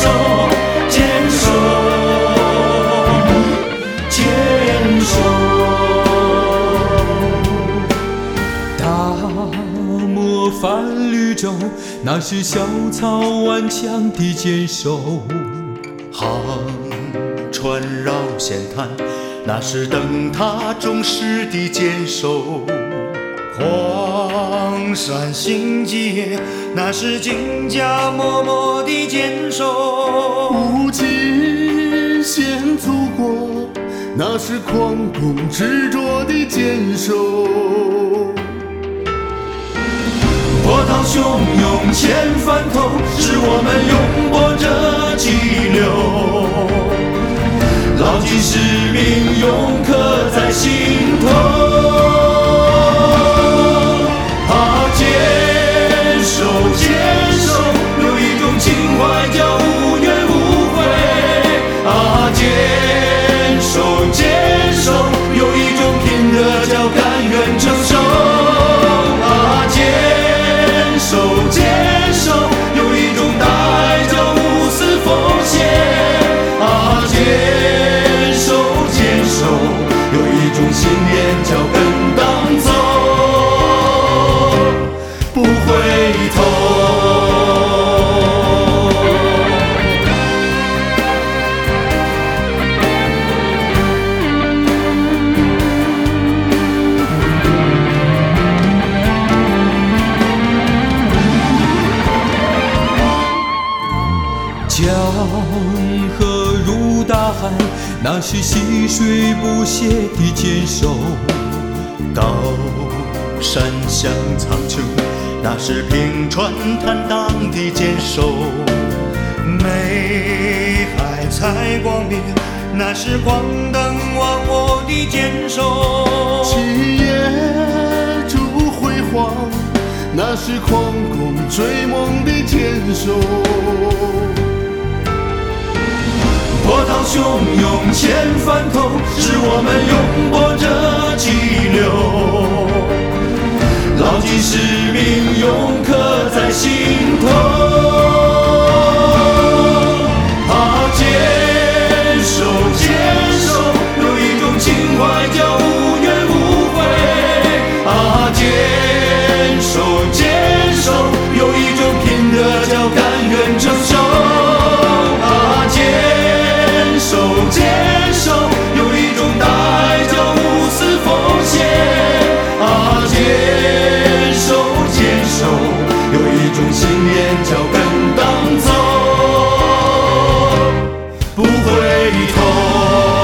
守，坚守，坚守。大漠泛绿洲，那是小草顽强的坚守。 航船绕线滩，那是灯塔忠实的坚守。 黄山行街，那是金家默默的坚守。 无尽献祖国，那是狂风执着的坚守。 波涛汹涌千帆头，是我们永搏着激流，牢记使命，永刻在心头。坚守，坚守，有一种情怀叫无怨无悔。坚守，坚守，有一种拼得叫甘愿承受。坚守，坚守，有一种大爱叫无私奉献。坚守，坚守，有一种信念叫跟党走，不回头。江河入大海，那是溪水不懈的坚守。 高山向苍穹，那是平川坦荡的坚守。 美海采光灭，那是光灯忘我的坚守。 企业铸辉煌，那是狂风追梦的坚守。 波涛汹涌千帆头，是我们永搏着激流，牢记使命，永刻在心头。坚守，坚守，有一种情怀叫无怨无悔。坚守，坚守，有一种拼得叫甘愿承受。坚守，坚守，有一种大爱叫无私奉献。坚守，坚守，有一种信念叫跟党走，不回头。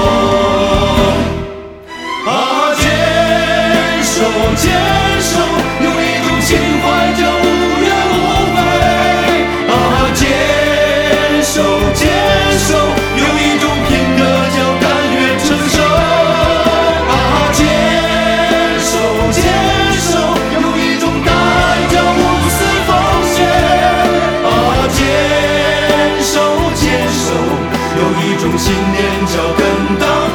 坚守，坚守，有一种情怀叫无怨无悔。坚守，坚守，有一种拼得叫甘愿承受。坚守，坚守，有一种大爱叫无私奉献。坚守，坚守，有一种信念叫跟党